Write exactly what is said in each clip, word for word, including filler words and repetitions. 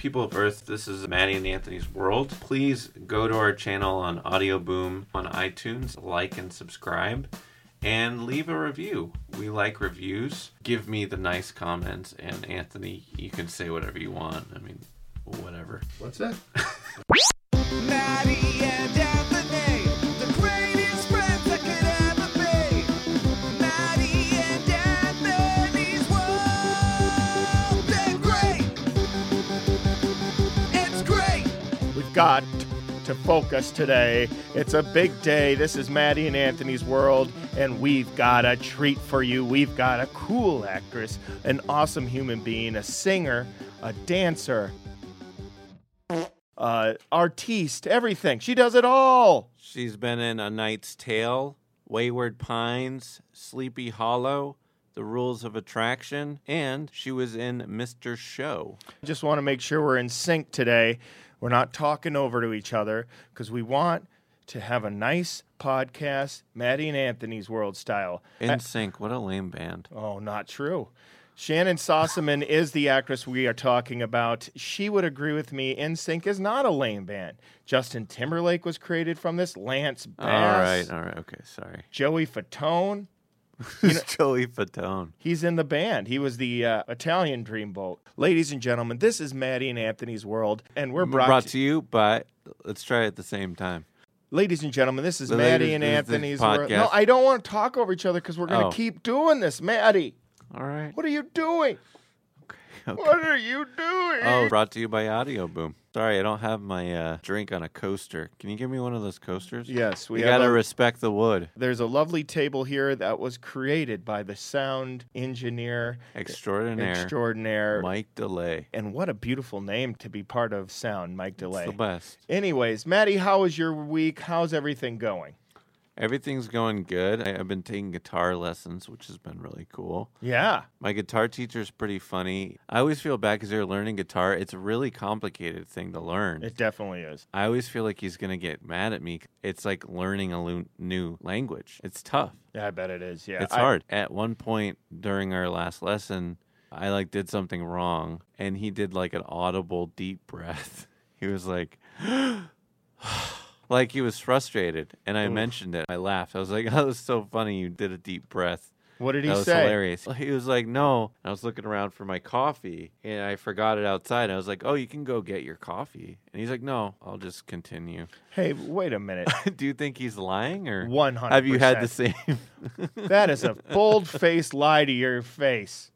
people of Earth. This is Maddie and Anthony's World. Please go to our channel on Audio Boom on iTunes, like and subscribe, and leave a review. We like reviews. Give me the nice comments, and Anthony, you can say whatever you want. I mean, whatever. What's that? Maddie and Anthony, the greatest friends that could ever be. Maddie and Anthony's World. They're great. It's great. We've got to focus today. It's a big day. This is Maddie and Anthony's World, and we've got a treat for you. We've got a cool actress, an awesome human being, a singer, a dancer, uh, artiste, everything. She does it all. She's been in A Knight's Tale, Wayward Pines, Sleepy Hollow, The Rules of Attraction, and she was in Mister Show. I just want to make sure we're in sync today. We're not talking over to each other because we want to have a nice podcast, Maddie and Anthony's World style. In Sync, what a lame band. Oh, not true. Shannon Sossaman is the actress we are talking about. She would agree with me. In Sync is not a lame band. Justin Timberlake was created from this. Lance Bass. All right, all right, okay, sorry. Joey Fatone. Who's Joey Fatone? He's in the band. He was the uh, Italian Dreamboat. Ladies and gentlemen, this is Maddie and Anthony's World, and we're brought, Brought to to you by, let's try it at the same time. Ladies and gentlemen, this is The Maddie ladies- and this is Anthony's the World. No, podcast. I don't want to talk over each other because we're going to Oh. keep doing this. Maddie, All right. what are you doing? Okay. What are you doing? Oh, brought to you by Audio Boom. Sorry, I don't have my uh, drink on a coaster. Can you give me one of those coasters? Yes, we You have gotta a- respect the wood. There's a lovely table here that was created by the sound engineer Extraordinaire. extraordinaire. Mike DeLay. And what a beautiful name to be part of sound, Mike DeLay. It's the best. Anyways, Maddie, how was your week? How's everything going? Everything's going good. I, I've been taking guitar lessons, which has been really cool. Yeah. My guitar teacher's pretty funny. I always feel bad because they're learning guitar. It's a really complicated thing to learn. It definitely is. I always feel like he's going to get mad at me. It's like learning a lo- new language. It's tough. Yeah, I bet it is. Yeah. It's I- hard. At one point during our last lesson, I like did something wrong, and he did like an audible deep breath. He was like, like he was frustrated, and I Oof. mentioned it. I laughed. I was like, "Oh, that was so funny. You did a deep breath." What did he That was say? hilarious. He was like, "No." I was looking around for my coffee, and I forgot it outside. I was like, "Oh, you can go get your coffee." And he's like, "No, I'll just continue." Hey, wait a minute. Do you think he's lying, or one hundred percent. have you had the same? That is a bold-faced lie to your face.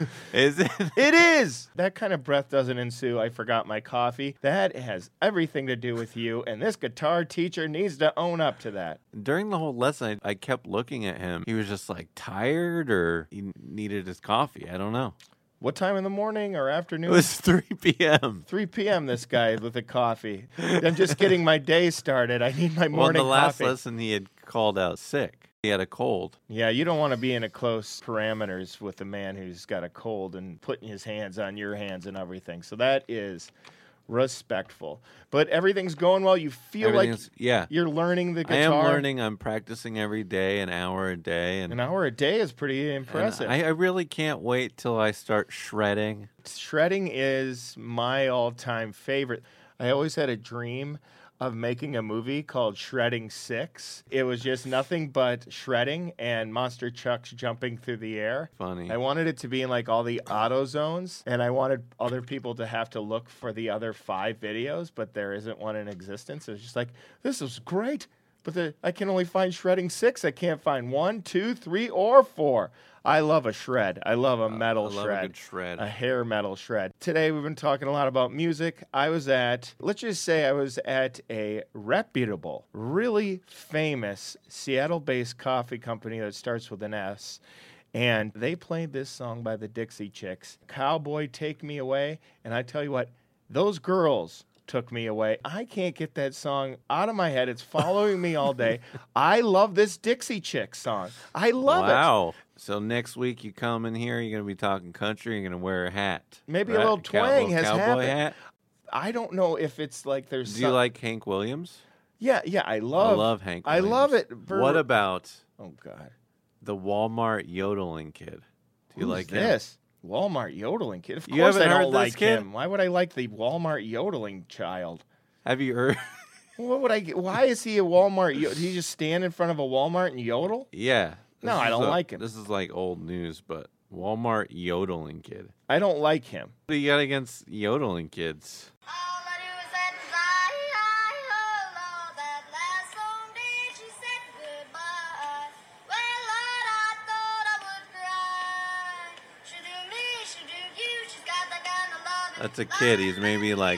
Is it? It is. That kind of breath doesn't ensue. I forgot my coffee. That has everything to do with you, and this guitar teacher needs to own up to that. During the whole lesson, I, I kept looking at him. He was just like tired, or he needed his coffee. I don't know. What time in the morning or It afternoon? was three p.m. three p.m. This guy with the coffee. I'm just getting my day started. I need my Well, in morning the last coffee. lesson, he had called out sick. He had a cold. Yeah, you don't want to be in a close parameters with a man who's got a cold and putting his hands on your hands and everything. So that is respectful. But everything's going well. You feel like Everything's- yeah. you're learning the I guitar. am learning. I'm practicing every day, an hour a day, and An hour a day is pretty and impressive. I, I really can't wait till I start shredding. Shredding is my all-time favorite. I always had a dream of making a movie called Shredding Six. It was just nothing but shredding and monster trucks jumping through the air. Funny. I wanted it to be in like all the auto zones, and I wanted other people to have to look for the other five videos, but there isn't one in existence. It's just like, this is great, but the, I can only find Shredding Six. I can't find one, two, three, or four. I love a shred. I love a metal I love shred. a good shred. A hair metal shred. Today we've been talking a lot about music. I was at, let's just say I was at a reputable, really famous Seattle-based coffee company that starts with an S. And they played this song by the Dixie Chicks, Cowboy Take Me Away. And I tell you what, those girls took me away. I can't get that song out of my head. It's following me all day. I love this Dixie Chicks song. I love it. Wow. So next week you come in here, you're going to be talking country, you're going to wear a hat. Maybe a right? little Cow- twang little has cowboy happened. hat. I don't know if it's like there's Do you some- like Hank Williams? Yeah, yeah, I love I love Hank I Williams. love it. For- What about Oh God. the Walmart yodeling kid? Do you Who's like him? this? Walmart yodeling kid. Of You course I haven't don't heard this like kid? him. Why would I like the Walmart yodeling child? Have you heard? What would I? get- Why is he a Walmart? Yo- Did he just stand in front of a Walmart and yodel? Yeah. No, This I is don't a- like him. This is like old news, but Walmart yodeling kid. I don't like him. What do you got against yodeling kids? All I do is say, "Hi, hi, hello." That last song did she said goodbye. Well, Lord, I thought I would cry. She do me, she do you. She's got that kind of love. That's a kid. He's maybe like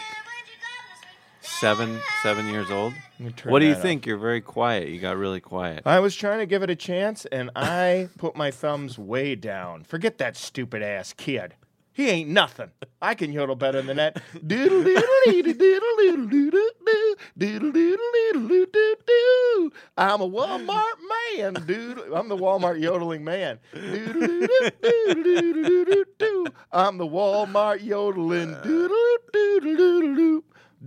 seven, seven years old. Let me turn What do you that up. think? You're very quiet. You got really quiet. I was trying to give it a chance, and I put my thumbs way down. Forget that stupid ass kid. He ain't nothing. I can yodel better than that. Doodle doodle doodle doodle doodle doodle doodle doodle doodle doodle doodle. I'm a Walmart man, dude. I'm the Walmart yodeling man. Doodle doodle doodle doodle doodle doodle. I'm the Walmart yodeling. Doodle doodle doodle doodle.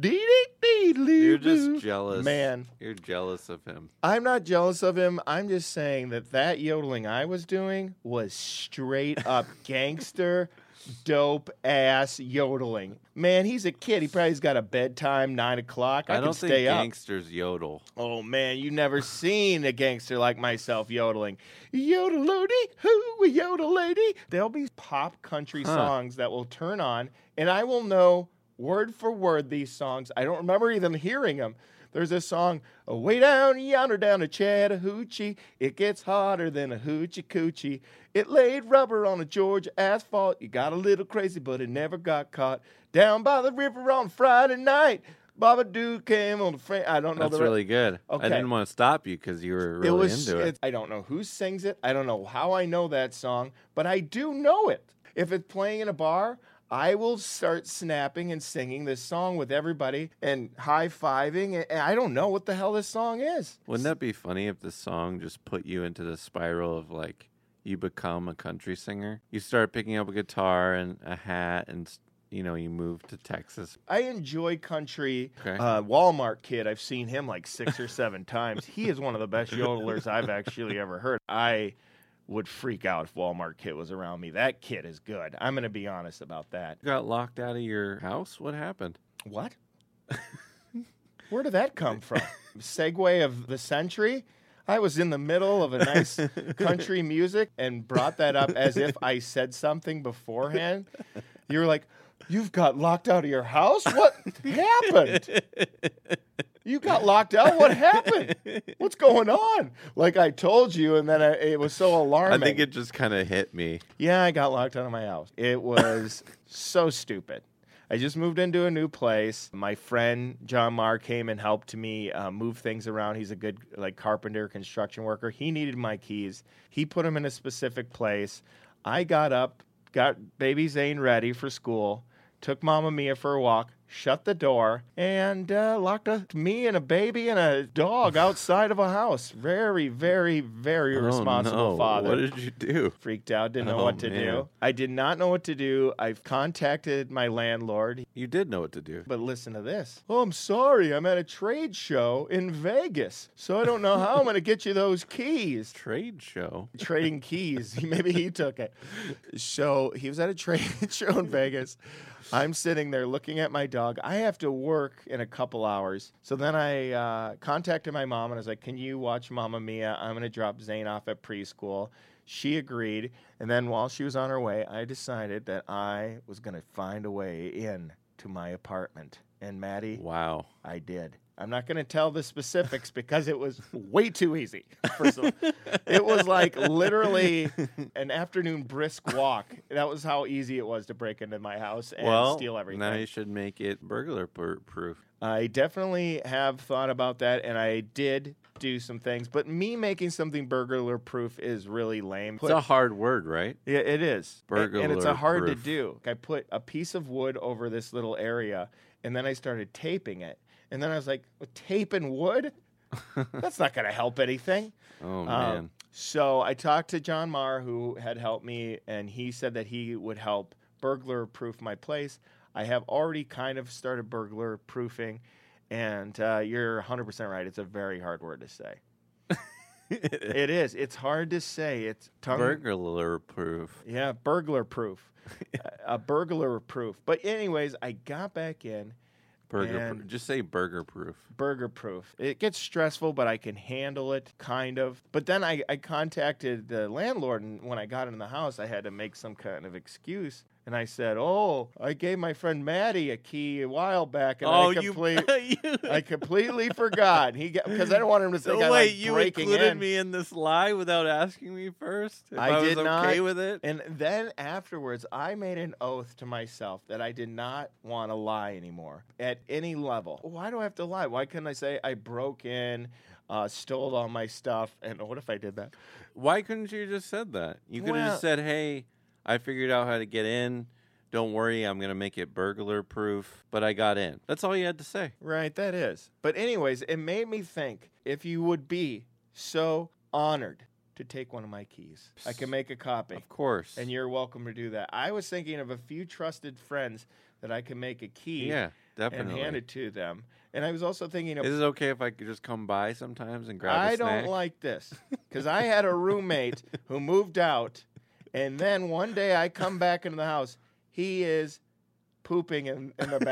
You're just jealous. Man. You're jealous of him. I'm not jealous of him. I'm just saying that that yodeling I was doing was straight up gangster, dope ass yodeling. Man, he's a kid. He probably's got a bedtime, nine o'clock. I, I, can don't think stay up. gangsters yodel. Oh man, you never seen a gangster like myself yodeling. Yodelody, hoo, yodel lady. There'll be pop country Huh. songs that will turn on, and I will know word for word these songs. I don't remember even hearing them. There's a song, way down yonder, down to Chattahoochee. It gets hotter than a hoochie coochie. It laid rubber on a Georgia asphalt. You got a little crazy, but it never got caught. Down by the river on Friday night. Baba Doo came on the frame. I don't know That's the re- really good. Okay. I didn't want to stop you because you were it really was. into it. it's- I don't know who sings it. I don't know how I know that song, but I do know it. If it's playing in a bar, I will start snapping and singing this song with everybody and high fiving. And I don't know what the hell this song is. Wouldn't that be funny if the song just put you into the spiral of like you become a country singer? You start picking up a guitar and a hat and you know you move to Texas. I enjoy country. Okay. Uh, Walmart Kid, I've seen him like six or seven times. He is one of the best yodelers I've actually ever heard. I would freak out if Walmart Kid was around me. That kid is good. I'm going to be honest about that. You got locked out of your house? What happened? What? Where did that come from? Segue of the century? I was in the middle of a nice country music and brought that up as if I said something beforehand. You were like, "You've got locked out of your house? What happened? You got locked out? What happened? What's going on?" Like I told you, and then I, it was so I alarming. think it just kind of hit me. Yeah, I got locked out of my house. It was so stupid. I just moved into a new place. My friend John Marr came and helped me uh, move things around. He's a good like carpenter, construction worker. He needed my keys. He put them in a specific place. I got up, got baby Zane ready for school, took Mama Mia for a walk, shut the door, and uh, locked a, me and a baby and a dog outside of a house. Very, very, very Oh, responsible no. father. What did you do? Freaked out, didn't know Oh, what to man. do. I did not know what to do. I've contacted my landlord. You did know what to do. But listen to this. Oh, I'm sorry. I'm at a trade show in Vegas, so I don't know how I'm going to get you those keys. Trade show. Trading keys. Maybe he took it. So he was at a trade show in Vegas. I'm sitting there looking at my dog. I have to work in a couple hours. So then I uh, contacted my mom and I was like, "Can you watch Mamma Mia? I'm going to drop Zane off at preschool." She agreed. And then while she was on her way, I decided that I was going to find a way in to my apartment. And Maddie, Wow. I did. I'm not going to tell the specifics because it was way too easy. First of all, it was like literally an afternoon brisk walk. That was how easy it was to break into my house and Well, steal everything. now you should make it burglar pr- proof. I definitely have thought about that, and I did do some things. But me making something burglar proof is really lame. It's a hard word, right? Yeah, it is. A- And, it's a hard to Burglar-proof. do. I put a piece of wood over this little area, and then I started taping it. And then I was like, taping wood? That's not going to help anything. Oh, Um, man. so I talked to John Marr, who had helped me, and he said that he would help burglar proof my place. I have already kind of started burglar proofing, and uh, you're one hundred percent right. It's a very hard word to say. It is. It's hard to say. It's tongue. Burglar proof. Yeah, burglar proof. a, a burglar proof. But anyways, I got back in. Burger. And- Proof. Just say burger proof. Burger proof. It gets stressful, but I can handle it, kind of. But then I, I contacted the landlord, and when I got in the house, I had to make some kind of excuse. And I said, "Oh, I gave my friend Maddie a key a while back, and Oh, I, you, complete, you I completely forgot." He because I don't want him to think So I'm wait, like you breaking included in. me in this lie without asking me first? If I I, was did okay not. with it? And then afterwards, I made an oath to myself that I did not want to lie anymore at any level. Why do I have to lie? Why couldn't I say I broke in, uh, stole all my stuff, and what if I did that? Why couldn't you just said that? You could have Well- just said, "Hey, I figured out how to get in. Don't worry, I'm gonna make it burglar proof, but I got in." That's all you had to say. Right, that is. But anyways, it made me think if you would be so honored to take one of my keys, I can make a copy. Of course. And you're welcome to do that. I was thinking of a few trusted friends that I can make a key yeah, and definitely. hand it to them. And I was also thinking of Is it okay if I could just come by sometimes and grab a I snack? don't like this because I had a roommate who moved out, and then one day I come back into the house. He is pooping in, in the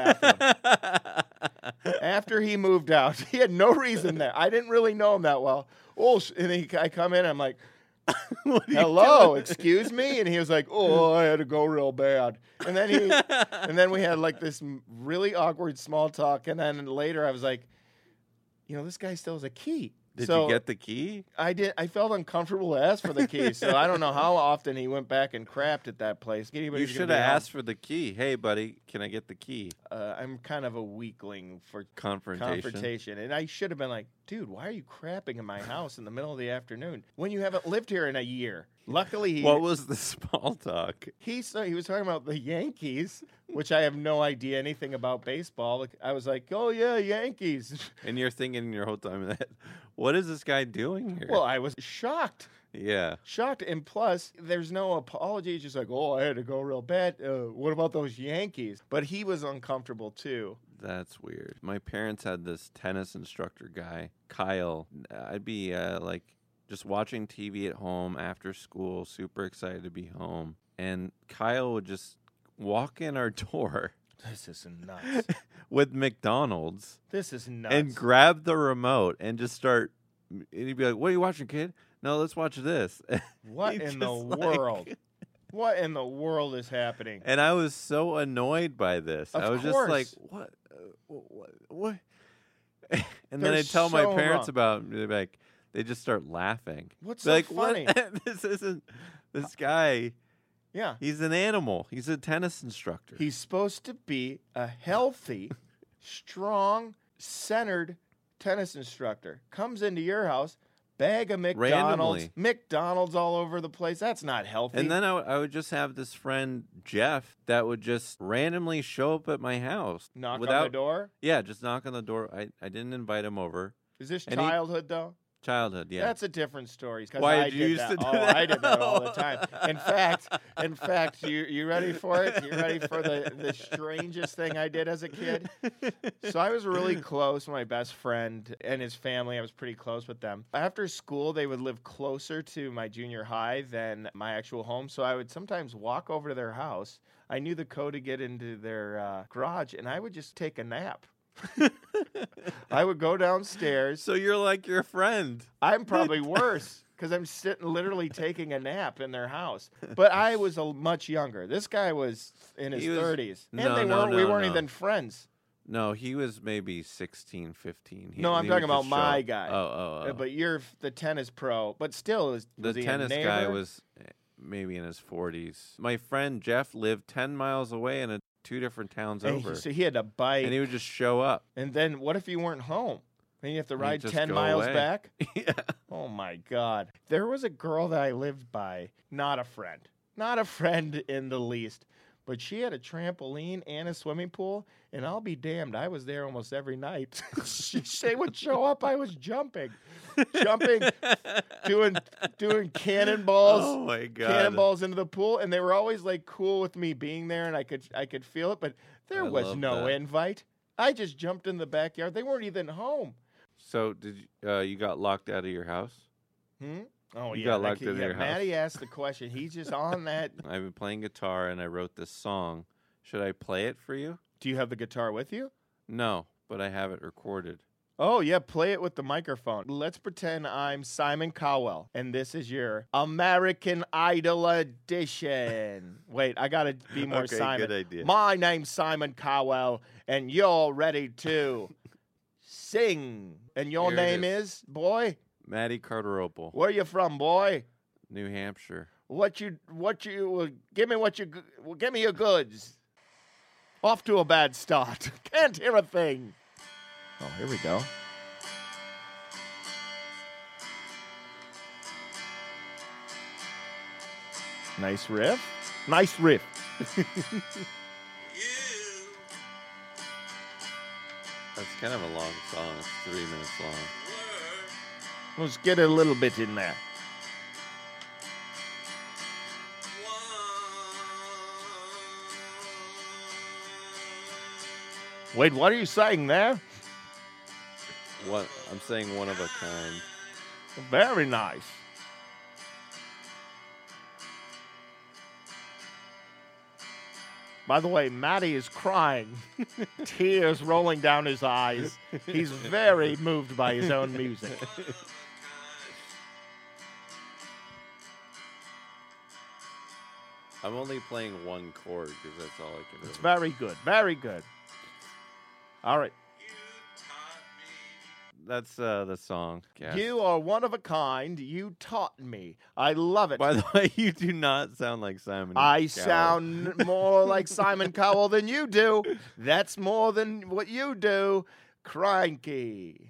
bathroom. After he moved out, he had no reason there. I didn't really know him that well. Oh, sh- and he, I come in, I'm like, What are you "Hello, doing? excuse me," and he was like, "Oh, I had to go real bad." And then he, and then we had like this m- really awkward small talk, and then later I was like, "You know, this guy still has a key." Did So you get the key? I did. I felt uncomfortable to ask for the key, so I don't know how often he went back and crapped at that place. You Anybody's gonna should be have home. asked for the key. Hey, buddy, can I get the key? Uh, I'm kind of a weakling for Confrontation. confrontation, and I should have been like, "Dude, why are you crapping in my house in the middle of the afternoon when you haven't lived here in a year?" Luckily, he What was the small talk? he so he was talking about the Yankees, which I have no idea anything about baseball. Like, I was like, "Oh yeah, Yankees." And you're thinking in your whole time that, what is this guy doing here? Well, I was shocked. yeah. Shocked, and plus, there's no apology. It's just like, "Oh, I had to go real bad. Uh, what about those Yankees?" But he was uncomfortable too. That's weird. My parents had this tennis instructor guy, Kyle. I'd be uh, like just watching T V at home after school, super excited to be home. And Kyle would just walk in our door This is nuts. with McDonald's This is nuts. and grab the remote and just start. And he'd be like, "What are you watching, kid? No, let's watch this." what He in the just, like- world? What in the world is happening? And I was so annoyed by this. Of I was course. just like, "What? Uh, what? What?" And then They're I tell my so parents wrong. about it. They're like, they just start laughing. What's They're so like, funny? "What? This isn't. This guy. Yeah. He's an animal. He's a tennis instructor." He's supposed to be a healthy, strong, centered tennis instructor. Comes into your house, bag of McDonald's, Randomly. McDonald's all over the place. That's not healthy. And then I, w- I would just have this friend Jeff that would just randomly show up at my house knock without. on the door. Yeah, just knock on the door. I, I didn't invite him over. Is this And he- childhood though? Childhood, yeah. That's a different story. 'cause Why I did you did used that. to do oh, that? I did that all the time. In fact, in fact, you you ready for it? You ready for the, the strangest thing I did as a kid? So I was really close with my best friend and his family. I was pretty close with them. After school, they would live closer to my junior high than my actual home. So I would sometimes walk over to their house. I knew the code to get into their uh, garage, and I would just take a nap. I would go downstairs. So you're like your friend. I'm probably worse because I'm sitting literally taking a nap in their house. But I was a much younger. This guy was in his He was- thirties. And No, they no, weren't, we no, weren't no. even friends. No, he was maybe sixteen, fifteen. He, No, I'm he talking would about just show my up. guy. Oh, oh, oh. Uh, But you're f- the tennis pro. But still, is, the was he a tennis guy neighbor? was eh, maybe in his forties. My friend Jeff lived ten miles away in a, two different towns And he- over. so he had to bike. And he would just show up. And then what if you weren't home? And you have to He'd ride just ten go miles away. back? yeah. Oh my God. There was a girl that I lived by, not a friend, not a friend in the least, but she had a trampoline and a swimming pool, and I'll be damned, I was there almost every night. she, she would show up, I was jumping, jumping, doing doing cannonballs. Oh my god. Cannonballs into the pool, and they were always like cool with me being there, and I could I could feel it, but there I was love no that. invite. I just jumped in the backyard. They weren't even home. So did you, uh, you got locked out of your house? Hmm? Oh, You yeah. got that locked kid- in yeah, your house. Maddie asked the question. He's just on that. I've been playing guitar and I wrote this song. Should I play it for you? Do you have the guitar with you? No, but I have it recorded. Oh, yeah, play it with the microphone. Let's pretend I'm Simon Cowell, and this is your American Idol edition. Wait, I got to be more Okay, Simon. good idea. My name's Simon Cowell, and you're ready to sing. And your Here it name is. is, boy? Maddie Carteropel, Where you from, boy? New Hampshire. What you, what you, uh, give me what you, g- well, give me your goods. Off to a bad start. Can't hear a thing. Oh, here we go. Nice riff. Nice riff. That's kind of a long song. It's three minutes long. Let's get a little bit in there. Wait, what are you saying there? What I'm saying, one of a kind. Very nice. By the way, Matty is crying, tears rolling down his eyes. He's very moved by his own music. I'm only playing one chord because that's all I can do. It's very good, very good. All right. That's uh, the song. Yes. You are one of a kind. You taught me. I love it. By the way, you do not sound like Simon. I Cowell. sound more like Simon Cowell than you do. That's more than what you do. Cranky.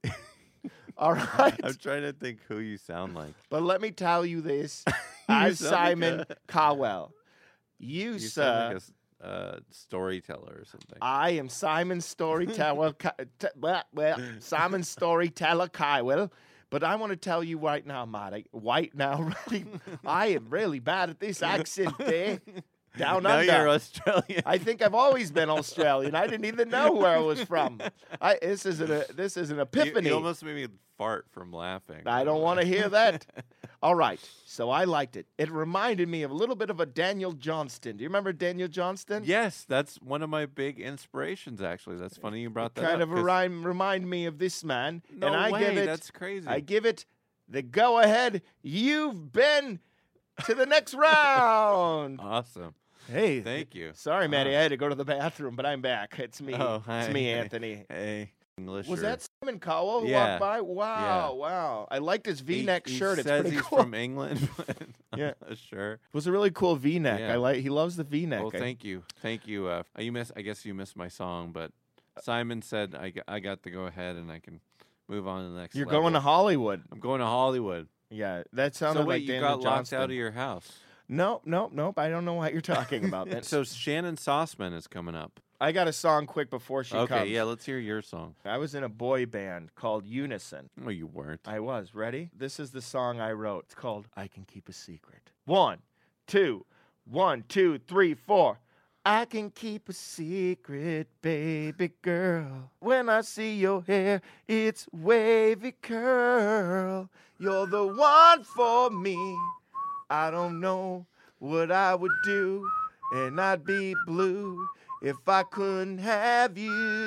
All right. I'm trying to think who you sound like. But let me tell you this. You As sound like Simon a- Cowell, you, You sir, sound like a s- uh, storyteller or something. I am Simon Storyteller. Ki- t- well, well, Simon Storyteller Cowell. But I want to tell you right now, Marty, right now, right? I am really bad at this accent there. Down now under. you're Australian. I think I've always been Australian. I didn't even know where I was from. I, this is an a, this is an You- epiphany. You, almost made me fart from laughing. I don't want to hear that. All right, so I liked it. It reminded me of a little bit of a Daniel Johnston. Do you remember Daniel Johnston? Yes, that's one of my big inspirations. Actually, that's funny you brought that Kind up. of a 'cause- rhyme, remind me of this man. No and I way, give it. that's crazy. I give it the go ahead. You've been to the next round. Awesome. Hey, Thank you. Sorry, Maddie, Uh, I had to go to the bathroom, but I'm back. It's me. Oh, It's hi. me, Anthony. Hey, English. Was or- that Simon Cowell who Yeah. walked by? Wow, Yeah. wow. I liked his He- V-neck he shirt. It's says pretty he's cool. from England, but I'm Yeah. not sure. It was a really cool V-neck. Yeah. I like. He loves the V-neck. Well, I- thank you, thank you. Uh, you miss. I guess you missed my song, but Simon said I, got- I got to go ahead and I can move on to the next. You're level. going to Hollywood. I'm going to Hollywood. Yeah, that sounded So wait, like you Daniel got locked Johnston. out of your house. Nope, nope, nope. I don't know what you're talking about. Then. So Shannon Sossman is coming up. I got a song quick before she Okay, comes. yeah, let's hear your song. I was in a boy band called Unison. No, you weren't. I was. Ready? This is the song I wrote. It's called I Can Keep a Secret. One, two, one, two, three, four. I can keep a secret, baby girl. When I see your hair, it's wavy curl. You're the one for me. I don't know what I would do, and I'd be blue if I couldn't have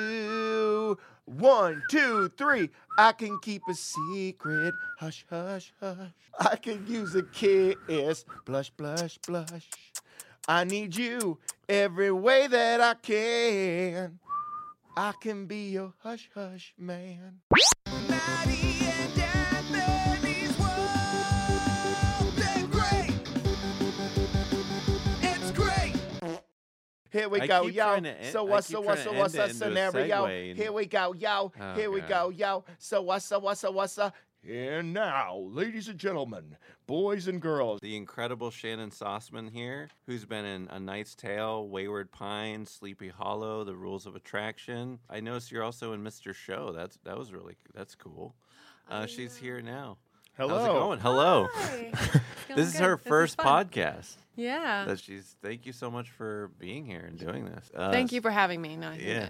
you. One, two, three. I can keep a secret. Hush, hush, hush. I can use a kiss. Blush, blush, blush. I need you every way that I can. I can be your hush, hush man. Maddie and Anthony's world. They're great. It's great. Here we I go, keep yo. trying to en- So I what's keep so trying what's to so what's end the it into a scenario? segue and- Here we go, yo. Oh, Here we God. go, yo. So what's so what's so what's so and now, ladies and gentlemen, boys and girls. The incredible Shannon Sossman here, who's been in A Knight's Tale, Wayward Pine, Sleepy Hollow, The Rules of Attraction. I noticed you're also in Mister Show. That's that was really that's cool. Uh, she's here now. Hello. How's it going? Hello. Hi. This is her first pod. podcast. Yeah. That she's. Thank you so much for being here and doing this. Uh, Thank you for having me. No, I think yeah. nice. You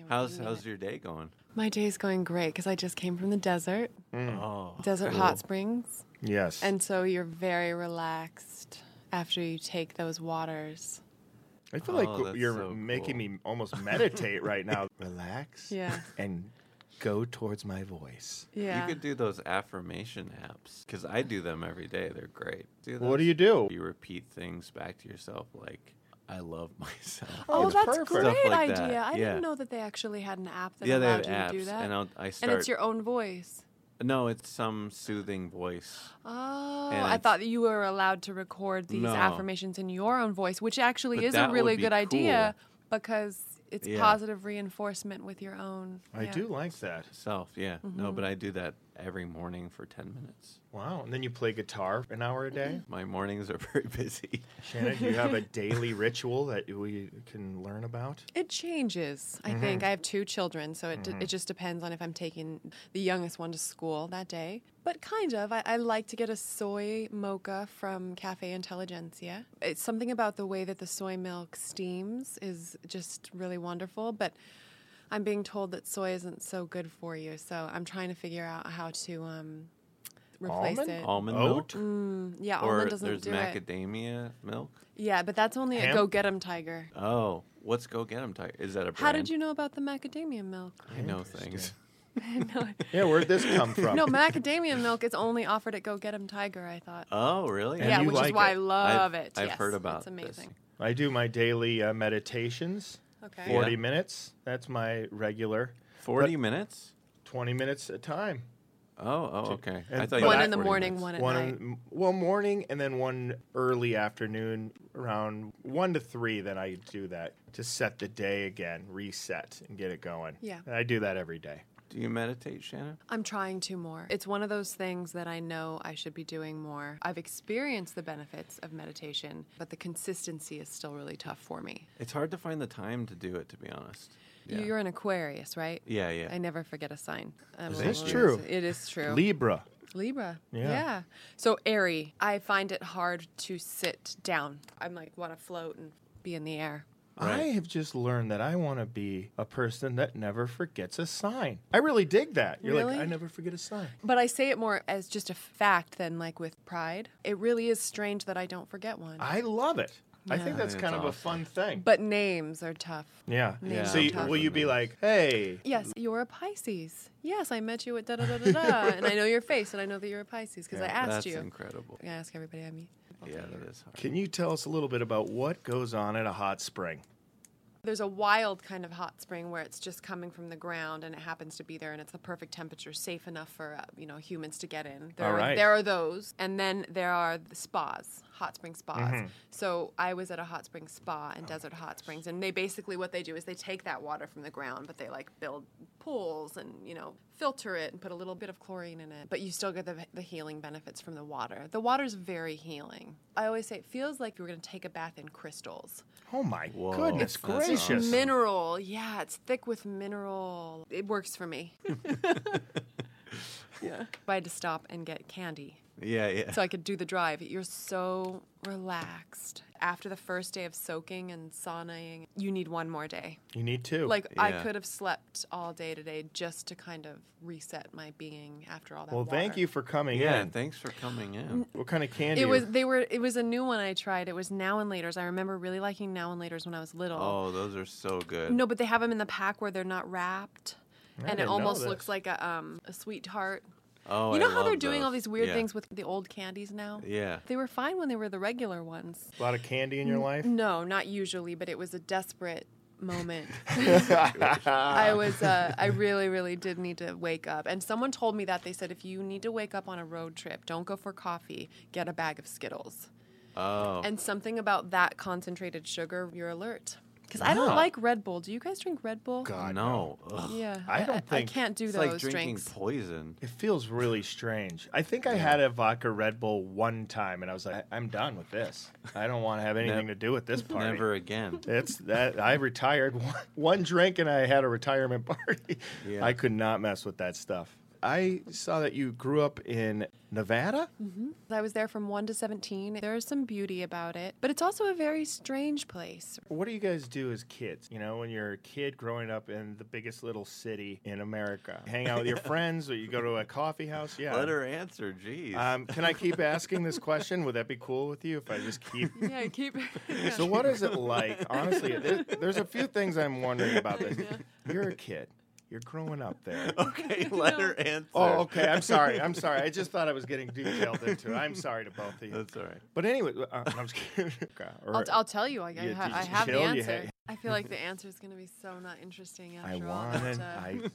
How's how's your day going? My day's going great because I just came from the desert, Oh, desert cool. hot springs. Yes. And so you're very relaxed after you take those waters. I feel Oh, like that's you're so making cool. me almost meditate right now. Relax. Yeah. And go towards my voice. Yeah. You could do those affirmation apps because I do them every day. They're great. Do What do those. you do? You repeat things back to yourself like, "I love myself." Oh, it's that's perfect. a Stuff great like idea. that, I yeah. didn't know that they actually had an app that yeah, they have allowed you apps, to do that. and I'll, I start. And it's your own voice. No, it's some soothing voice. Oh, And I it's- thought that you were allowed to record these No. affirmations in your own voice, which actually But is that a would really be good idea cool. because it's Yeah. positive reinforcement with your own. I yeah. do like that. Self, yeah. Mm-hmm. No, but I do that every morning for ten minutes. Wow. And then you play guitar an hour a day? My mornings are very busy. Shannon, do you have a daily ritual that we can learn about? It changes, I think. I have two children, so it, d- it just depends on if I'm taking the youngest one to school that day. But kind of. I, I like to get a soy mocha from Cafe Intelligentsia. It's something about the way that the soy milk steams is just really wonderful, but I'm being told that soy isn't so good for you, so I'm trying to figure out how to um, replace Almond? it. Almond Oat? milk? Mm, yeah, or almond doesn't there's do it. macadamia milk? Yeah, but that's only at Hemp? Go Get 'em Tiger. Oh, what's Go Get 'em Tiger? Is that a brand? How did you know about the macadamia milk? I know things. Yeah, where'd this come from? No, macadamia milk is only offered at Go Get 'em Tiger, I thought. Oh, really? And yeah, you which like is why it. I love I've, it. I've Yes, heard about it's amazing. this. I do my daily uh, meditations, Okay. Yeah. forty minutes. That's my regular. forty minutes? twenty minutes a time. Oh, oh, okay. I And- thought you One meant in the forty morning, minutes. one at One, night. in- well, morning and then one early afternoon around one to three. Then I do that to set the day again, reset, and get it going. Yeah. And I do that every day. Do you meditate, Shannon? I'm trying to more. It's one of those things that I know I should be doing more. I've experienced the benefits of meditation, but the consistency is still really tough for me. It's hard to find the time to do it, to be honest. Yeah. You're an Aquarius, right? Yeah, yeah. I never forget a sign. I'm Is this always- true? It is true. Libra. Libra. Yeah. Yeah. So airy. I find it hard to sit down. I'm like want to float and be in the air. I Right. have just learned that I want to be a person that never forgets a sign. I really dig that. You're Really? like, I never forget a sign. But I say it more as just a fact than like with pride. It really is strange that I don't forget one. I love it. I think Yeah. that's That's kind of a awesome. fun thing. But names are tough. Yeah. Yeah. So you, Tough. will you be like, hey, Yes, you're a Pisces. Yes, I met you at da da da da da, and I know your face, and I know that you're a Pisces because I Yeah, asked That's you. incredible. I ask everybody I meet. Yeah, that is hard. can you tell us a little bit about what goes on at a hot spring? There's a wild kind of hot spring where it's just coming from the ground and it happens to be there and it's the perfect temperature, safe enough for uh, you know humans to get in. There All are, right. there are those, and then there are the spas, hot spring spas. Mm-hmm. So I was at a hot spring spa in Desert Hot Springs, and they basically what they do is they take that water from the ground, but they like build pools and you know filter it and put a little bit of chlorine in it, but you still get the, the healing benefits from the water. The water's very healing. I always say it feels like you were going to take a bath in crystals. Oh my Whoa, goodness that's gracious. awesome. Mineral, yeah, it's thick with mineral. It works for me. Yeah. I had to stop and get candy Yeah, yeah. so I could do the drive. You're so relaxed. After the first day of soaking and saunaing, you need one more day. You need to. Like, I Yeah. could have slept all day today just to kind of reset my being after all that well, water. thank you for coming yeah, in. thanks for coming in. What kind of candy? It was they were it was a new one I tried. It was Now and Laters. I remember really liking Now and Laters when I was little. Oh, those are so good. No, but they have them in the pack where they're not wrapped, I and it didn't know almost this. looks like a um a sweet tart. Oh, You know I how they're love doing all those. these weird Yeah. things with the old candies now? Yeah. They were fine when they were the regular ones. a lot of candy in your life. No, not usually, but it was a desperate moment. I was, uh, I really, really did need to wake up. And someone told me that. They said, if you need to wake up on a road trip, don't go for coffee, get a bag of Skittles. Oh. And something about that concentrated sugar, you're alert. Because I Wow. don't like Red Bull. Do you guys drink Red Bull? God, no. Ugh. Yeah. I don't I, think- can't do It's those like drinking drinks. poison. It feels really strange. I think I had a vodka Red Bull one time, and I was like, I'm done with this. I don't want to have anything to do with this party. Never again. It's that I retired one, one drink and I had a retirement party. Yeah. I could not mess with that stuff. I saw that you grew up in Nevada? I was there from one to seventeen. There is some beauty about it, but it's also a very strange place. What do you guys do as kids? You know, when you're a kid growing up in the biggest little city in America, hang out with your friends, or you go to a coffee house? Yeah. Let her answer, jeez. Um, can I keep asking this question? Would that be cool with you if I just keep? Yeah, keep. So, what is it like? Honestly, there, there's a few things I'm wondering about this. You're a kid. You're growing up there. okay, let her answer. Oh, okay. I'm sorry. I'm sorry. I just thought I was getting detailed into it. I'm sorry to both of you. That's all right. But anyway, uh, I'm just kidding. Or- I'll, I'll tell you. I, I, You- ha- you I just have the chill, you answer. ha- I feel like the answer is going to be so not interesting after I all. wanted. but, uh, I ready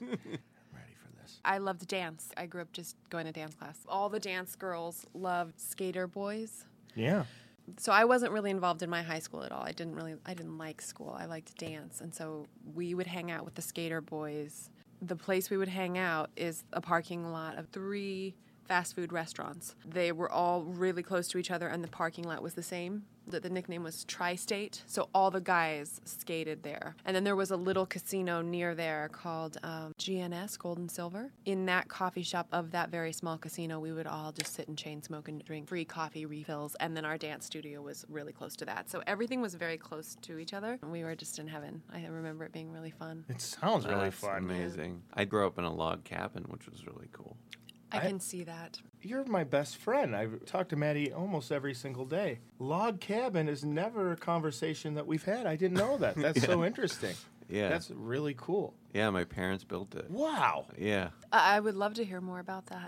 for this. I loved dance. I grew up just going to dance class. All the dance girls loved skater boys. Yeah. So I wasn't really involved in my high school at all. I didn't really, I didn't like school. I liked dance. And so we would hang out with the skater boys. The place we would hang out is a parking lot of three fast food restaurants. They were all really close to each other, and the parking lot was the same. The, the nickname was Tri-State, so all the guys skated there. And then there was a little casino near there called um, G N S, Gold and Silver. In that coffee shop of that very small casino, we would all just sit and chain smoke and drink free coffee refills, and then our dance studio was really close to that. So everything was very close to each other, and we were just in heaven. I remember it being really fun. It sounds really That's fun. amazing. I grew up in a log cabin, which was really cool. I, I- can see that. You're my best friend. I talk to Maddie almost every single day. Log cabin is never a conversation that we've had. I didn't know that. That's so interesting. Yeah. That's really cool. Yeah, my parents built it. Wow. Yeah. I, I would love to hear more about that.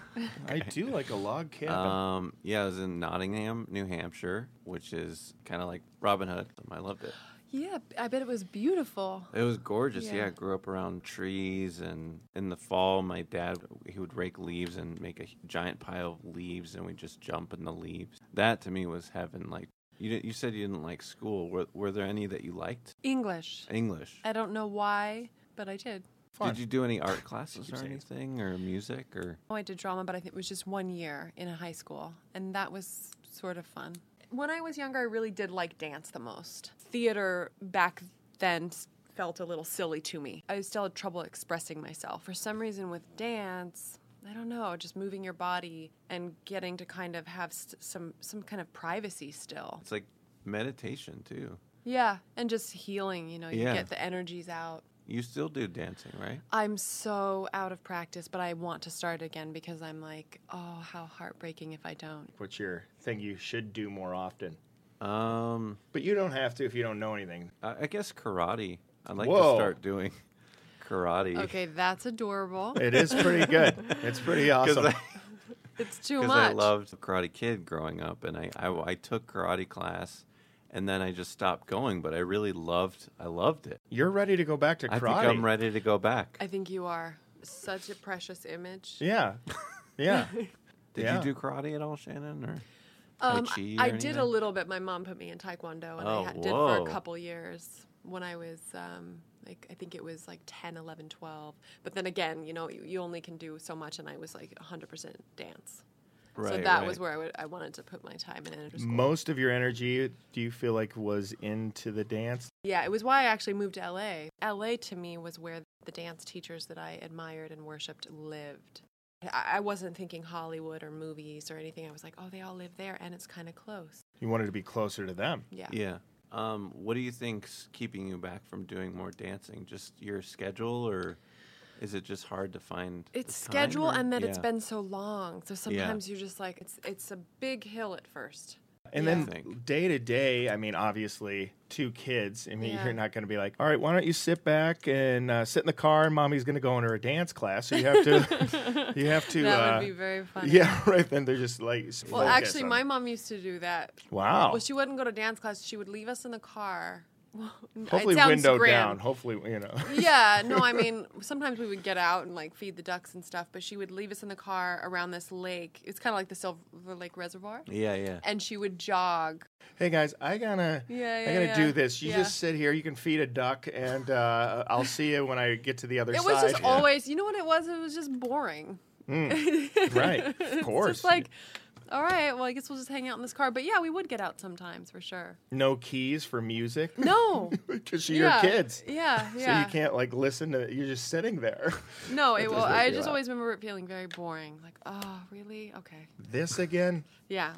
I do like a log cabin. Um, yeah, I was in Nottingham, New Hampshire, which is kind of like Robin Hood. I loved it. Yeah, I bet it was beautiful. It was gorgeous. Yeah. Yeah. I grew up around trees, and in the fall, my dad he would rake leaves and make a giant pile of leaves, and we'd just jump in the leaves. That to me was heaven. Like you, didn't- you said you didn't like school. Were, were there any that you liked? English. English. I don't know why, but I did. Fun. Did you do any art classes Keep or saying it. anything, or music, or? Oh, I did drama, but I think it was just one year in a high school, and that was sort of fun. When I was younger, I really did like dance the most. Theater back then s- felt a little silly to me. I still had trouble expressing myself. For some reason with dance, I don't know, just moving your body and getting to kind of have st- some some kind of privacy still. It's like meditation too. Yeah, and just healing, you know, you Yeah. get the energies out. You still do dancing, right? I'm so out of practice, but I want to start again because I'm like, oh, how heartbreaking if I don't. What's your thing you should do more often? Um, But you don't have to if you don't know anything. I, I guess karate. I'd like Whoa. to start doing karate. Okay, that's adorable. It is pretty good. It's pretty awesome. I, It's too 'cause much. I loved Karate Kid growing up, and I, I I took karate class, and then I just stopped going. But I really loved I loved it. You're ready to go back to I karate. think I'm ready to go back. I think you are such a precious image. Yeah. Yeah. Did yeah. you do karate at all, Shannon? Or Um, Tai Chi I or did a anything? little bit. My mom put me in Taekwondo, and Oh, I ha- did for whoa. a couple years when I was, um, like, I think it was like ten, eleven, twelve. But then again, you know, you, you only can do so much, and I was like one hundred percent dance. so Right, that right. was where I, would, I wanted to put my time and energy. School. Most of your energy, do you feel like, was into the dance? Yeah, it was why I actually moved to L A. L A to me was where the dance teachers that I admired and worshipped lived. I I wasn't thinking Hollywood or movies or anything. I was like, oh, they all live there, and it's kind of close. You wanted to be closer to them. Yeah. Yeah. Um, what do you think's keeping you back from doing more dancing? Just your schedule, or is it just hard to find? the It's time, schedule, or- and that it's Yeah. been so long. So sometimes you're just like, it's it's a big hill at first. And Yeah. then Think. day to day, I mean, obviously, two kids. I mean, Yeah. you're not going to be like, all right, why don't you sit back and uh, sit in the car, and mommy's going to go into her dance class. So you have to, you have to. that uh, would be very funny. Yeah, right. Then they're just like. Well, focus actually, on- my mom used to do that. Wow. Well, she wouldn't go to dance class. She would leave us in the car. Hopefully, it sounds window grim. down. Hopefully, you know. Yeah, no, I mean, sometimes we would get out and like feed the ducks and stuff, but she would leave us in the car around this lake. It's kind of like the Silver Lake Reservoir. Yeah, yeah. And she would jog. Hey guys, I gotta, Yeah, I yeah, gotta yeah. do this. You Yeah. just sit here. You can feed a duck, and uh, I'll see you when I get to the other It side. was just always, you know what it was? It was just boring. right, of It's course. just like all right, well, I guess we'll just hang out in this car. But yeah, we would get out sometimes for sure. No keys for music? No. Because you're yeah. kids. Yeah, So yeah. you can't like listen to you're just sitting there. No, That it, well, does make I you just laugh. always remember it feeling very boring. Like, oh, really? Okay. This again? Yeah.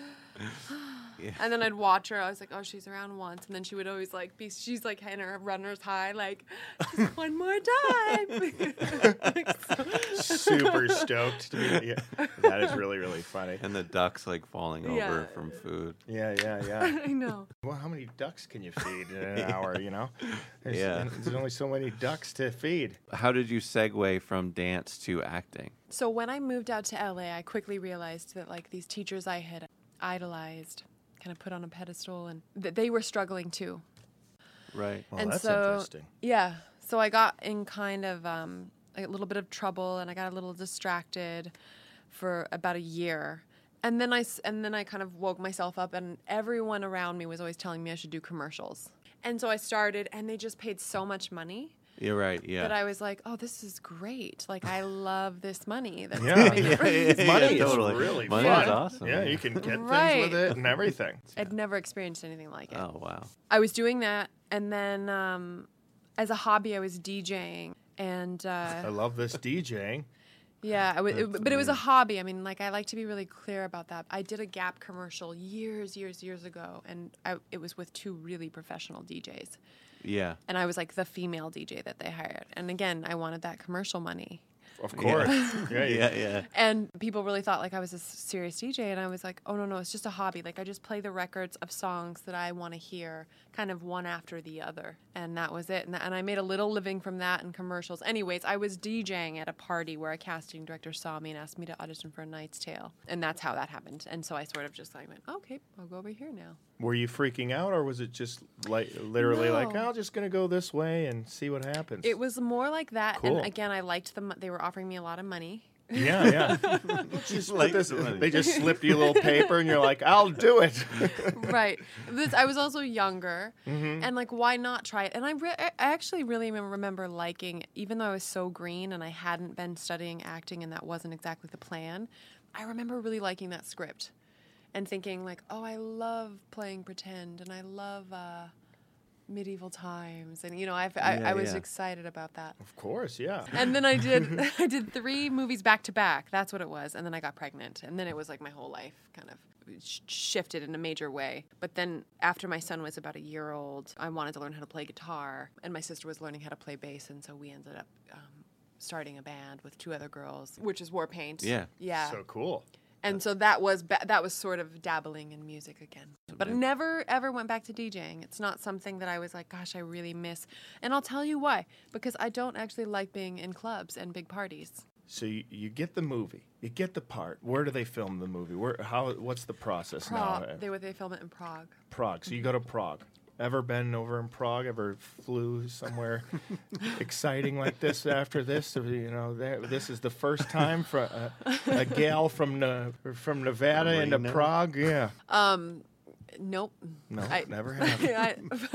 Yeah. And then I'd watch her. I was like, oh, she's around once. And then she would always like be, she's like in her runner's high, like, just one more time. Like, so- Super stoked to be yeah. That is really, really funny. And the ducks like falling Yeah. over from food. Yeah, yeah, yeah. I know. Well, how many ducks can you feed in an hour, you know? There's, Yeah. There's only so many ducks to feed. How did you segue from dance to acting? So when I moved out to L A, I quickly realized that like these teachers I had idolized, kind of put on a pedestal, and that they were struggling too. Right. Well, and that's so, interesting. Yeah. So I got in kind of um, a little bit of trouble, and I got a little distracted for about a year. And then I s- and then I kind of woke myself up, and everyone around me was always telling me I should do commercials. And so I started, and they just paid so much money You're right. Yeah. that I was like, "Oh, this is great! Like I love this money." That's Yeah. coming in." yeah, Money yeah, is totally. really Money fun. is awesome. Yeah, you can get Right. things with it and everything. I'd never experienced anything like it. Oh wow. I was doing that, and then um, as a hobby, I was DJing, and I uh, love this DJing. yeah, I w- it, That's but it was a hobby. I mean, like I like to be really clear about that. I did a Gap commercial years, years, years ago, and I, it was with two really professional D Js, Yeah. and I was like the female D J that they hired. And again, I wanted that commercial money. Of course. Yeah, you- Yeah. Yeah. And people really thought like I was a s- serious D J, and I was like, oh no, no, it's just a hobby. Like I just play the records of songs that I want to hear, kind of one after the other, and that was it. And, that, and I made a little living from that and commercials. Anyways, I was DJing at a party where a casting director saw me and asked me to audition for A Knight's Tale, and that's how that happened. And so I sort of just like went, okay, I'll go over here now. Were you freaking out, or was it just like literally like, No. oh, I'm just gonna go this way and see what happens? It was more like that, Cool. and again, I liked them. They were offering me a lot of money. Yeah, yeah. just Like put this, the money. they just slipped you a little paper, and you're like, I'll do it. Right. This, I was also younger, Mm-hmm. and like, why not try it? And I, re- I actually really mem- remember liking, even though I was so green and I hadn't been studying acting, and that wasn't exactly the plan. I remember really liking that script, and thinking like, oh, I love playing pretend, and I love uh, medieval times, and you know, I've, I, Yeah, I was yeah. excited about that. Of course, yeah. And then I did I did three movies back to back. That's what it was. And then I got pregnant. And then it was like my whole life kind of sh- shifted in a major way. But then after my son was about a year old, I wanted to learn how to play guitar. And my sister was learning how to play bass. And so we ended up um, starting a band with two other girls, which is Warpaint. Yeah. Yeah. So cool. And so that was ba- that was sort of dabbling in music again. But I never ever went back to DJing. It's not something that I was like, gosh, I really miss. And I'll tell you why. Because I don't actually like being in clubs and big parties. So you, you get the movie, you get the part. Where do they film the movie? Where? How? What's the process now? Prague. They would they film it in Prague. Prague. So you go to Prague. Ever been over in Prague? Ever flew somewhere exciting like this after this? Or, you know, there, this is the first time for a, a gal from Ne- from Nevada into Reno? Prague. Yeah. Um, nope. No, I- never have. I,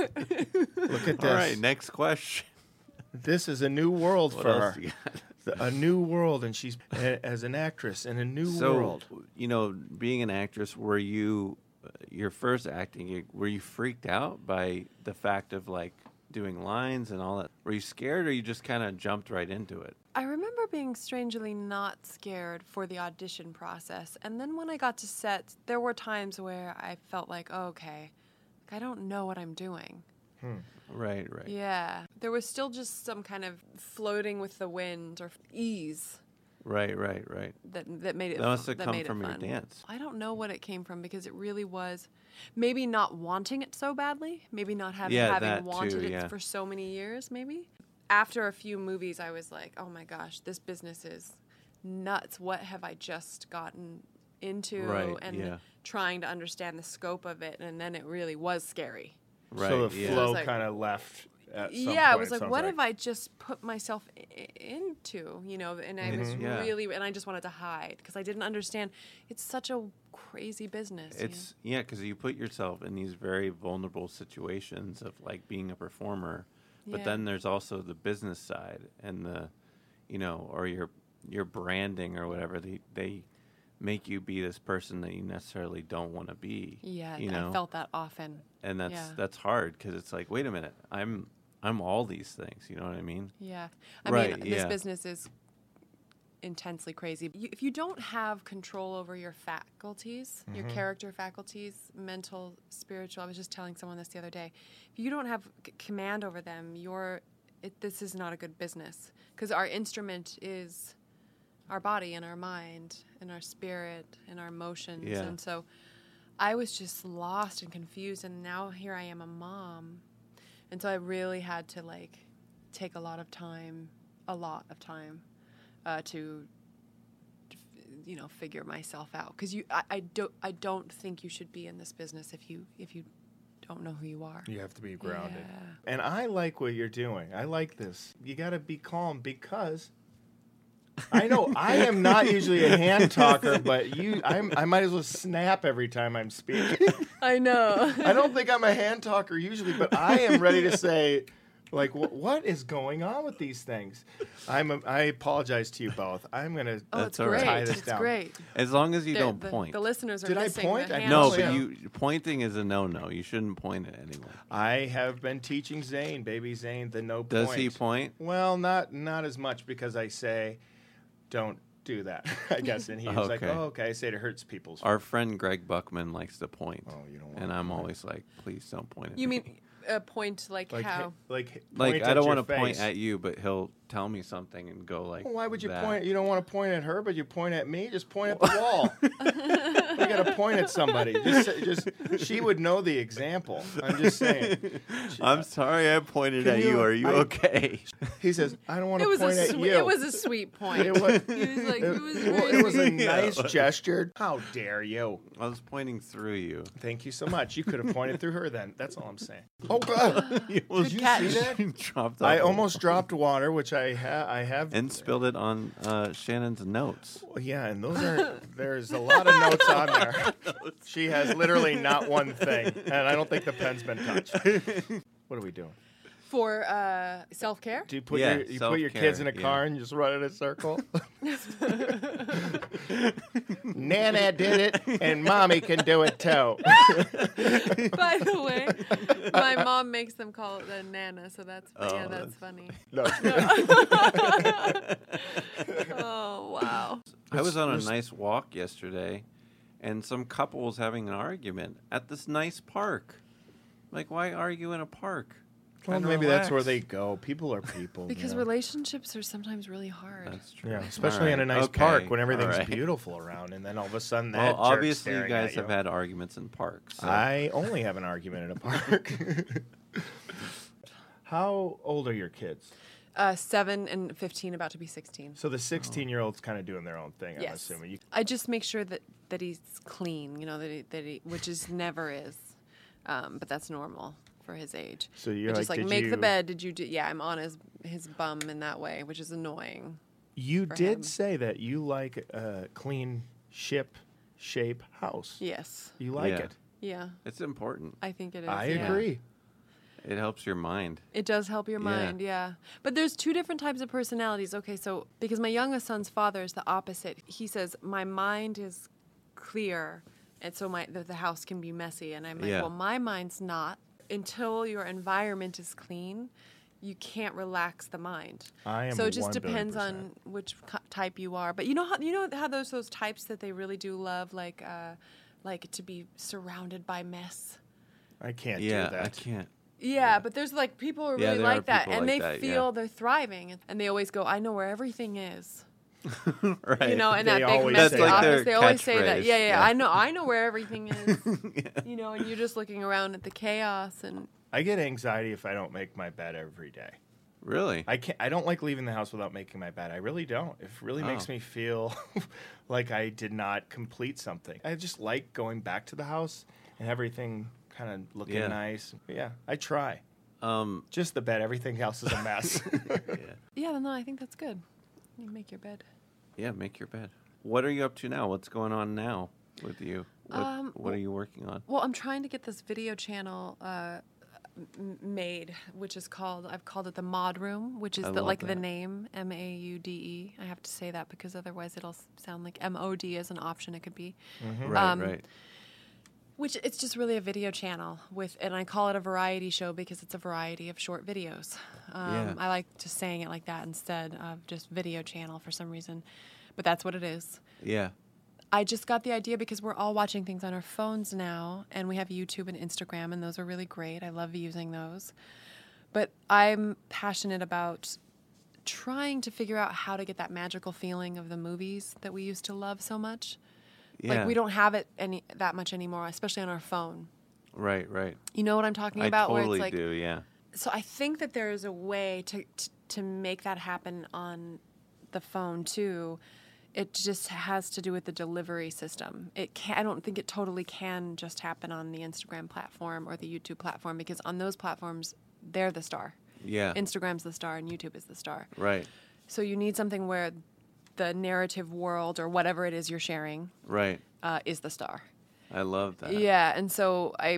Look at this. All right. Next question. This is a new world What for else her. you got? A new world, and she's a, as an actress in a new So, world. you know, being an actress, were you uh, your first acting gig? Were you freaked out by the fact of like doing lines and all that? Were you scared, or you just kind of jumped right into it? I remember being strangely not scared for the audition process. And then when I got to set, there were times where I felt like, oh, okay, like, I don't know what I'm doing. Right. Right. Yeah. There was still just some kind of floating with the wind or ease Right. Right. Right. that that made it That must fu- have that come made it from your fun. dance. I don't know what it came from because it really was maybe not wanting it so badly, maybe not having Yeah, having that wanted too, it yeah. for so many years maybe. After a few movies I was like, "Oh my gosh, this business is nuts. What have I just gotten into?" Right, and yeah. trying to understand the scope of it, and then it really was scary. Right. so the yeah. flow I was like- kind of left. At some Yeah, I point, was it like, sounds what have I just put myself I- into? You know, and I was Mhm. Yeah. really, and I just wanted to hide because I didn't understand. It's such a crazy business. you know? It's yeah, because you put yourself in these very vulnerable situations of like being a performer, but Yeah. then there's also the business side and the, you know, or your your branding or whatever. They they make you be this person that you necessarily don't want to be. Yeah, you know, I felt that often. and that's yeah. that's hard because it's like, wait a minute, I'm I'm all these things. You know what I mean? Yeah. I Right, mean, this yeah. business is intensely crazy. You, if you don't have control over your faculties, your character faculties, mental, spiritual, I was just telling someone this the other day. If you don't have c- command over them, you're, it, this is not a good business. Because our instrument is our body and our mind and our spirit and our emotions. Yeah. And so I was just lost and confused. And now here I am a mom. And so I really had to like take a lot of time, a lot of time, uh, to, to, f- you know, figure myself out. Because you, I, I don't, I don't think you should be in this business if you, if you don't know who you are. You have to be grounded. Yeah. And I like what you're doing. I like this. You got to be calm because I know I am not usually a hand talker, but you, I'm, I might as well snap every time I'm speaking. I know. I don't think I'm a hand talker usually, but I am ready to say, like, wh- what is going on with these things? I'm. A, I apologize to you both. I'm gonna. Oh, That's it's all right. great. Tie this It's down. great. As long as you The- don't the, point. The listeners are Did I missing point? the I- hand no, Oh, but yeah. you pointing is a no-no. You shouldn't point at anyone. I have been teaching Zane, baby Zane, the no Does point. he point? Well, not not as much because I say, don't do that. I guess, and he was like, Okay. oh, okay. I say it hurts people's. Our friend Greg Buckman likes to point. Oh, you don't want And to I'm point. always like, please don't point at You me. mean a point like, like how? like Like, point I at don't your want to point face. at you, but he'll tell me something and go like, Well, why would you that. point? You don't want to point at her, but you point at me. Just point at the wall. You got to point at somebody. Just, say- just she would know the example. I'm just saying. I'm sorry I pointed Can at you. you- Are you I- okay? He says, "I don't want It to was point a at swe- you." it was a sweet point. It was, He was like, it was well, very it was a sweet. nice gesture. How dare you? I was pointing through you. Thank you so much. You could have pointed through her then. That's all I'm saying. Oh God! Did you catch. see that? Dropped I off almost dropped water, which I have. I have. and spilled it on uh, Shannon's notes. Yeah, and those are there's a lot of notes on there. She has literally not one thing, and I don't think the pen's been touched. What are we doing? For uh, self care? Do you put Yeah, your you put your kids in a self-care, car yeah. and you just run in a circle? Nana did it, and mommy can do it too. By the way, my mom makes them call it the Nana, so that's yeah, Oh, that's funny. No, Oh wow. I was on a There's- nice walk yesterday, and some couple was having an argument at this nice park. Like, why argue in a park? well, Try to maybe that's where relax. they go. People are people. Because you know? relationships are sometimes really hard. That's true. yeah, especially in a Alright, nice okay, park when everything's alright. beautiful around, and then all of a sudden that Well, jerk's obviously, you staring guys at have had arguments in parks. So. I only have an argument in a park. How old are your kids? Uh, seven and fifteen, about to be sixteen. So the sixteen-year-old's kind of doing their own thing. I'm Yes. assuming. You, I just make sure that, that he's clean, you know, that he, that he, which is never is, um, but that's normal for his age. So I you're just like, like did make you, the bed. Did you do? Yeah, I'm on his his bum in that way, which is annoying. You for did him. say that you like a clean ship shape house. Yes. You like Yeah. it. Yeah, It's important. I think it is. I yeah. agree. It helps your mind. It does help your Yeah. mind, yeah. But there's two different types of personalities. Okay, so because my youngest son's father is the opposite. He says my mind is clear, and so my the, the house can be messy. And I'm like, Yeah. well, my mind's not. Until your environment is clean, you can't relax the mind. I am So it just one billion depends on percent. which co- type you are. But you know how you know how those those types that they really do love, like uh, like to be surrounded by mess. I can't yeah, do that. I can't. Yeah, but there's like people who Yeah, really there are like that, people and like they that, feel yeah. they're thriving, and- and they always go, "I know where everything is." Right. You know, and They that big always messy say that. office, That's like they their always say that. catchphrase, Yeah, yeah, yeah. I know, I know where everything is. You know, and you're just looking around at the chaos, and I get anxiety if I don't make my bed every day. Really? I can't. I don't like leaving the house without making my bed. I really don't. It really makes Oh. me feel like I did not complete something. I just like going back to the house and everything kind of looking Yeah. nice. Yeah, I try. Um, Just the bed. Everything else is a mess. yeah. yeah, no, I think that's good. You make your bed. Yeah, make your bed. What are you up to now? What's going on now with you? What, Um, what are you working on? Well, I'm trying to get this video channel uh, m- made, which is called, I've called it the Mod Room, which is I the, love like the that. name, M A U D E. I have to say that because otherwise it'll s- sound like M O D as an option it could be. Right, Um, right. Which it's just really a video channel with, and I call it a variety show because it's a variety of short videos. Um, Yeah. I like just saying it like that instead of just video channel for some reason, but that's what it is. Yeah. I just got the idea because we're all watching things on our phones now, and we have YouTube and Instagram, and those are really great. I love using those. But I'm passionate about trying to figure out how to get that magical feeling of the movies that we used to love so much. Yeah. Like we don't have it any that much anymore, especially on our phone. Right, right. You know what I'm talking I about? totally where it's like, do, yeah. so I think that there is a way to, to to make that happen on the phone too. It just has to do with the delivery system. It can, I don't think it totally can just happen on the Instagram platform or the YouTube platform because on those platforms they're the star. Yeah. Instagram's the star and YouTube is the star. Right, So you need something where the narrative world or whatever it is you're sharing right. uh, is the star. I love that. Yeah, and so I,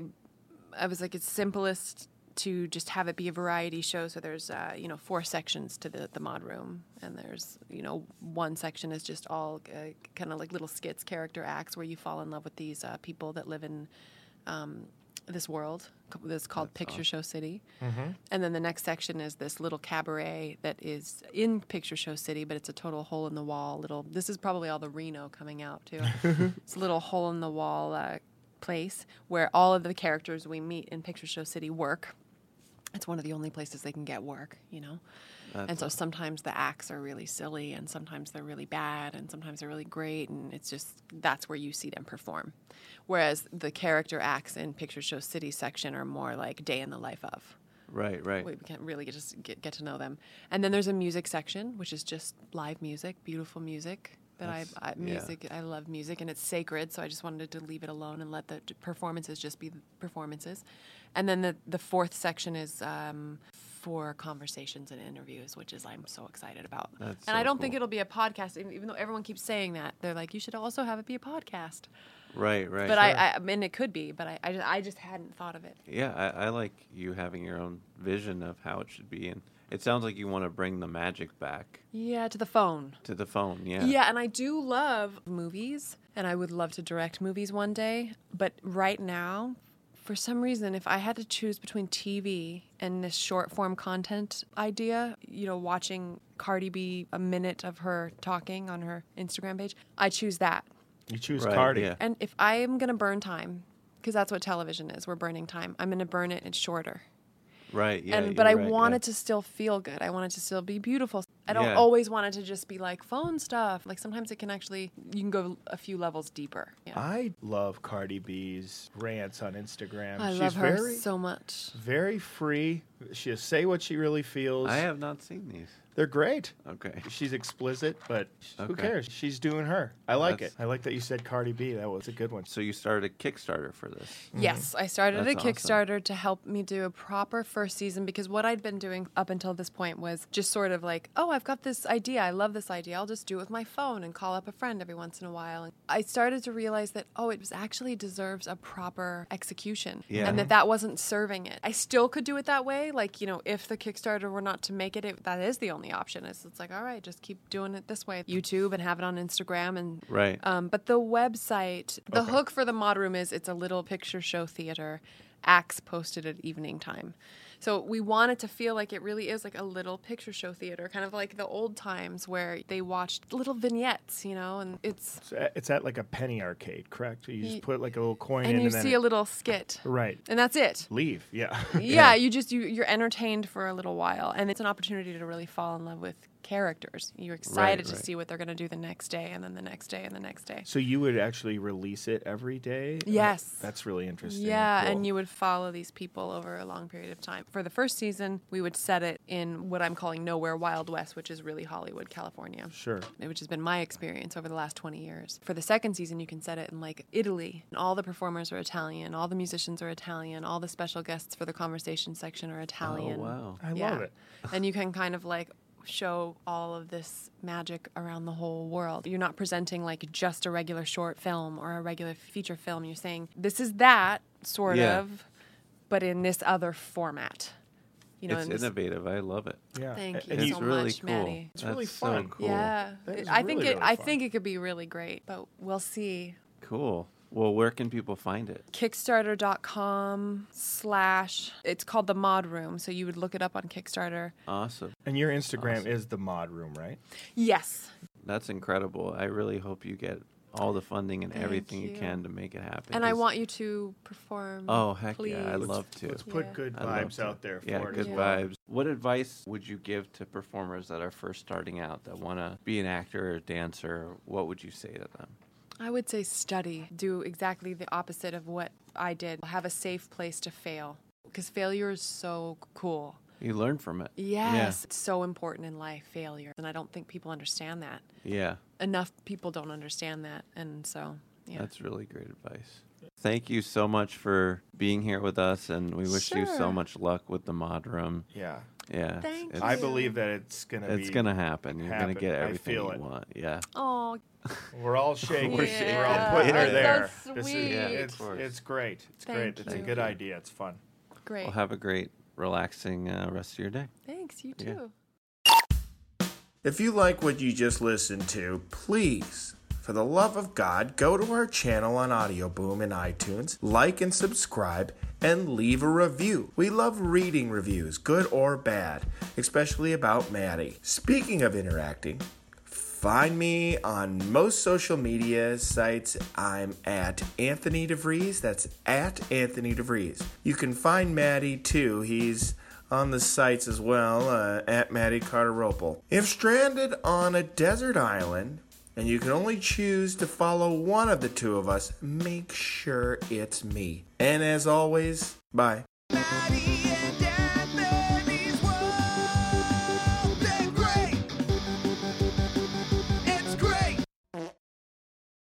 I was like, it's simplest to just have it be a variety show. So there's, uh, you know, four sections to the the mod room, and there's, you know, one section is just all uh, kind of like little skits, character acts, where you fall in love with these uh, people that live in um, this world that's called Picture Show City. And then the next section is this little cabaret that is in Picture Show City, but it's a total hole in the wall. Little. This is probably all the Reno coming out too. It's a little hole in the wall uh, place where all of the characters we meet in Picture Show City work. It's one of the only places they can get work, you know. That's And so sometimes the acts are really silly, and sometimes they're really bad, and sometimes they're really great, and it's just that's where you see them perform. Whereas the character acts in Picture Show City section are more like day in the life of. Right, right. We can't really get, just get get to know them. And then there's a music section, which is just live music, beautiful music. That I, That's- I yeah. music I love music, and it's sacred. So I just wanted to leave it alone and let the d- performances just be the performances. And then the the fourth section is um, for conversations and interviews, which is I'm so excited about. That's and I so don't think cool. it'll be a podcast, even even though everyone keeps saying that. They're like, you should also have it be a podcast. Right, right. But I, I, I mean, it could be, but I, I, just, I just hadn't thought of it. Yeah, I, I like you having your own vision of how it should be, and it sounds like you want to bring the magic back Yeah, to the phone. to the phone. Yeah. Yeah, and I do love movies, and I would love to direct movies one day. But right now, for some reason, if I had to choose between T V and this short form content idea, you know, watching Cardi B a minute of her talking on her Instagram page, I choose that. You choose Right, Cardi. yeah. And if I am going to burn time, because that's what television is, we're burning time, I'm going to burn it, it's shorter. Right. Yeah. and but I you're right, want yeah. it to still feel good. I want it to still be beautiful. I don't Yeah. always want it to just be like phone stuff. Like sometimes it can actually you can go a few levels deeper. Yeah. I love Cardi B's rants on Instagram. I She's love her very, so much. very free. She'll say what she really feels. I have not seen these. They're great. Okay. She's explicit, but who Okay. cares? She's doing her. I like That's- it. I like that you said Cardi B. That was a good one. So you started a Kickstarter for this. Yes, I started That's a awesome. Kickstarter to help me do a proper first season because what I'd been doing up until this point was just sort of like, oh, I've got this idea. I love this idea. I'll just do it with my phone and call up a friend every once in a while. And I started to realize that, oh, it was actually deserves a proper execution Yeah. and that that wasn't serving it. I still could do it that way. Like, you know, if the Kickstarter were not to make it, it that is the only option. It's, it's like, all right, just keep doing it this way. YouTube and have it on Instagram and Right. um, but the website, the Okay. hook for the Mod Room is it's a little picture show theater, acts posted at evening time. So we want it to feel like it really is like a little picture show theater, kind of like the old times where they watched little vignettes, you know, and it's It's at, it's at like a penny arcade, correct? You just Ye- put like a little coin in and you and then see it- a little skit, right. and that's it. Leave. Yeah. Yeah, you just you, you're entertained for a little while, and it's an opportunity to really fall in love with characters. You're excited to right. see what they're going to do the next day, and then the next day, and the next day. So you would actually release it every day? Yes. That's really interesting. Yeah, Cool. and you would follow these people over a long period of time. For the first season, we would set it in what I'm calling Nowhere Wild West, which is really Hollywood, California. Sure. Which has been my experience over the last twenty years. For the second season, you can set it in like Italy. And all the performers are Italian, all the musicians are Italian, all the special guests for the conversation section are Italian. Oh wow. I Yeah. love it. And you can kind of like show all of this magic around the whole world. You're not presenting like just a regular short film or a regular feature film. You're saying this is that sort Yeah. of, but in this other format. You know, It's in this- innovative. I love it. Yeah. Thank And you It's so really much, cool. Maddie. It's really That's so fun. cool. Yeah, That is I really, think it. really I fun. think it could be really great, but we'll see. Cool. Well, where can people find it? Kickstarter.com slash. It's called the Mod Room, so you would look it up on Kickstarter. Awesome. And your Instagram Awesome. is the Mod Room, right? Yes. That's incredible. I really hope you get all the funding and Thank everything you. you. can to make it happen. And I 'cause- want you to perform. Oh, heck please. yeah. I'd love to. Let's put Yeah. good I'd love vibes to. out there for Yeah, it. good as well. vibes. What advice would you give to performers that are first starting out, that want to be an actor or dancer? What would you say to them? I would say study. Do exactly the opposite of what I did. Have a safe place to fail. Because failure is so cool. You learn from it. Yes. It's so important in life, failure. And I don't think people understand that. Yeah. Enough people don't understand that. And so, yeah. That's really great advice. Thank you so much for being here with us, and we wish you so Sure. much luck with the Mod Room. Yeah. Yeah. Thank it's, you. I believe that it's gonna It's be. going to happen. You're going happen. to get I everything feel you it. want. Yeah. Oh, We're all shaking. We're We're, shaking. all putting her Yeah. there. So This is, sweet. Yeah, of it's, course. it's great. It's Thank great. It's a you. good idea. It's fun. great. Well, have a great, relaxing uh, rest of your day. Thanks. You Yeah. too. If you like what you just listened to, please, for the love of God, go to our channel on Audio Boom and iTunes, like and subscribe, and leave a review. We love reading reviews, good or bad, especially about Maddie. Speaking of interacting, find me on most social media sites. I'm at Anthony DeVries. That's at Anthony DeVries. You can find Maddie too. He's on the sites as well, uh, at Maddie Carter Ropel. If stranded on a desert island and you can only choose to follow one of the two of us, make sure it's me. And as always, bye. Maddie and